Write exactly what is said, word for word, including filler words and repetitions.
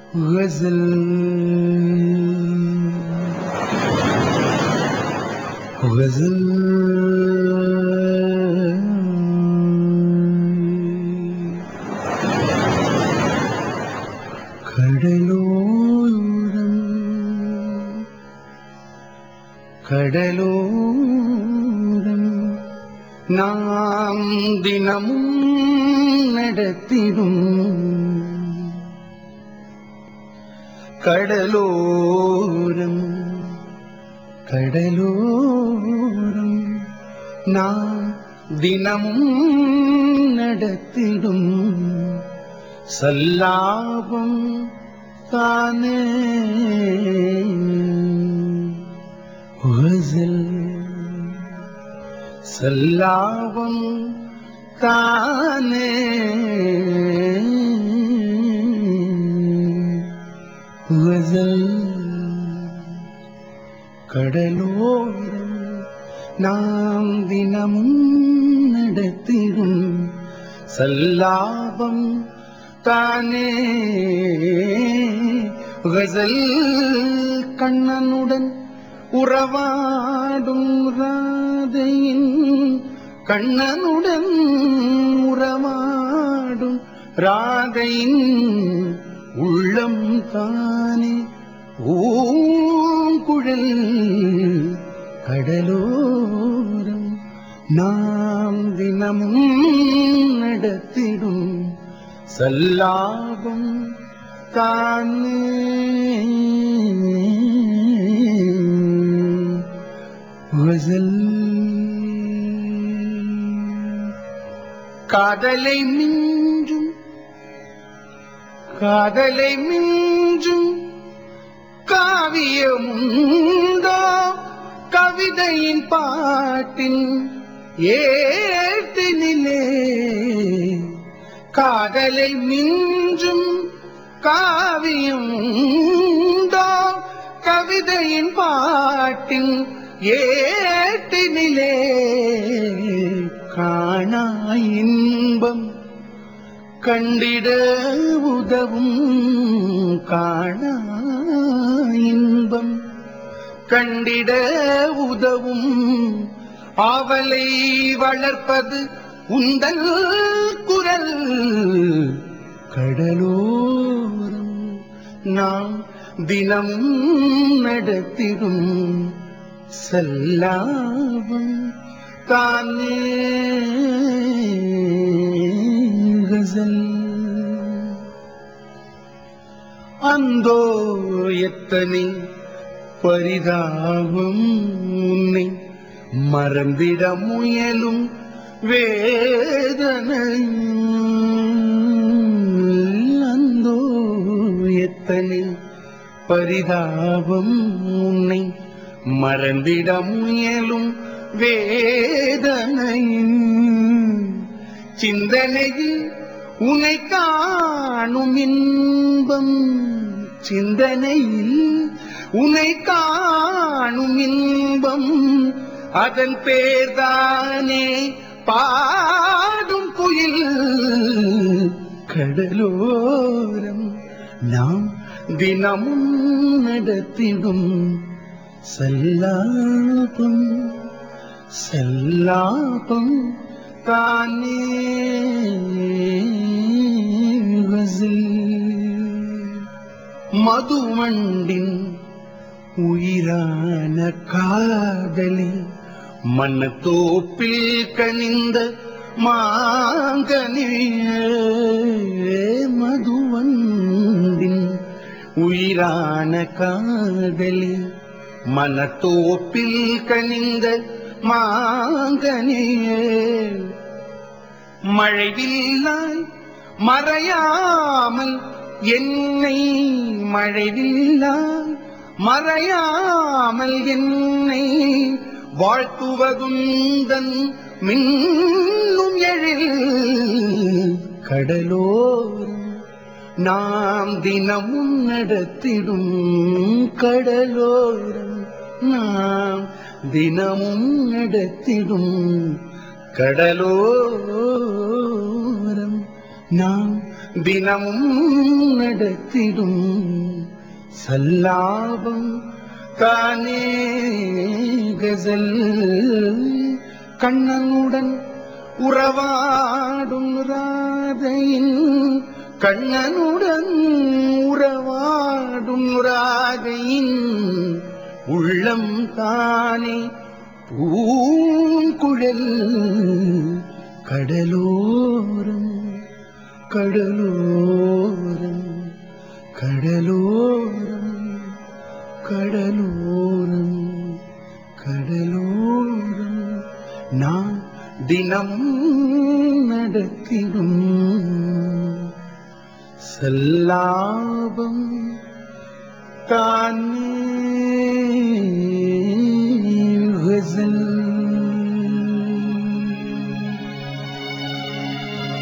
गजल गजल கடலோரம் கடலோரம் நாம் தினமும் நடத்திடும் கடலோரம் கடலோரம் நாம் தினமும் நடத்திடும் சல்லாபம் தானே கஸல் சல்லாபம் தானே கஸல் கடலோரம் நாம் தினமும் நடத்திடும் சல்லாபம் தானே கஸல் கண்ணனுடன் உறவாடும் ராதையின் கண்ணனுடன் உறவாடும் ராதையின் உள்ளம் தானே ஓங்குழல் கடலோரம் நாம் தினமும் நடத்திடும் சல்லாபம் தானே கஸல் காதலை மிஞ்சும் காதலை மிஞ்சும் காவியமுண்டோ கவிதையின் பாட்டின் ஏட்டினிலே காதலை மிஞ்சும் காவியமுண்டோ கவிதையின் பாட்டின் ஏட்டினிலே காணா இன்பம் கண்டிட உதவும் காணா இன்பம் கண்டிட உதவும் ஆவலை வளர்ப்பது உந்தன் குரல் கடலோரம் நாம் தினமும் நடத்திடும் சல்லாபம் தானே கஸல் அந்தோ எத்தனை பரிதாபம் உன்னை மறந்திட முயலும் வேதனை அந்தோ எத்தனை பரிதாபம் உன்னை மறந்திட முயலும் வேதனையின் சிந்தனையில் உன்னை காணும் இன்பம் சிந்தனையில் உன்னை காணும் இன்பம் அதன் பேர்தானே பாடும் குயில் கடலோரம் நாம் தினமும் நடத்திடும் சல்லாபம் சல்லாபம் தானே கஸல் மதுவண்டின் உயிரான காதலி மனத்தோப்பில் கனிந்த மாங்கனியே மதுவண்டின் உயிரான காதலி மனத்தோப்பில் கனிந்த மாங்கனியே மழைவில்லாய் மறையாமல் என்னை மழைவில்லாய் மறையாமல் என்னை வாழ்த்துவதுந்தன் மின்னும் எழில் கடலோரம் நாம் தினமும் நடத்திடும் கடலோரம் நாம் தினமும் நடத்திடும் கடலோரம் நாம் தினமும் நடத்திடும் சல்லாபம் தானே கசல். கண்ணனுடன் உறவாடும் ராதையின் கண்ணனுடன் உறவாடும் ராதையின் உள்ளம் தானே பூங்குழல். கடலோரம் கடலோரம் கடலோரம் கடலோரம் கடலோரம் நான் தினம் நடத்திடும் சல்லாபம் தானே கஸல்.